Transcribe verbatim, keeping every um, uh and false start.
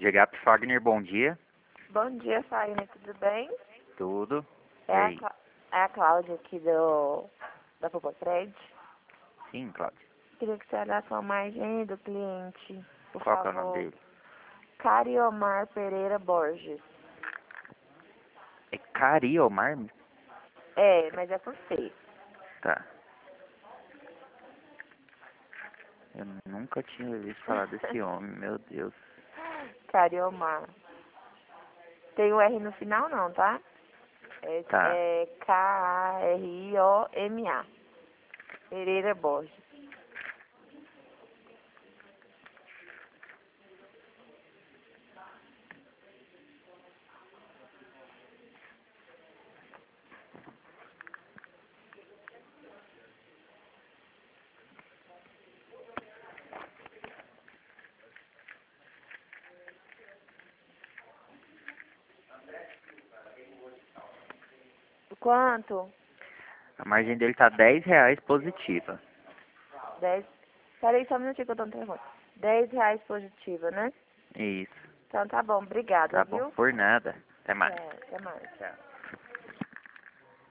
G H P Fagner, bom dia. Bom dia, Fagner, tudo bem? Tudo. É a, Ei. Clá- é a Cláudia aqui do, da Popotred. Sim, Cláudio. Queria que você olhasse a margem do cliente, por Qual que é o favor. nome dele? Cariomar Pereira Borges. É Cariomar? É, mas é com C. Tá. Eu nunca tinha ouvido falar desse homem, meu Deus. Cariomar. Tem o R no final não, tá? É, Tá. é K A R I O M A. Pereira Borges. Quanto? A margem dele tá dez reais positiva. Dez. Peraí só um minutinho que eu tô no telefone. Dez reais positiva, né? Isso. Então tá bom, obrigada, Tá bom. viu? Por nada. Até mais. É, até mais. Tchau.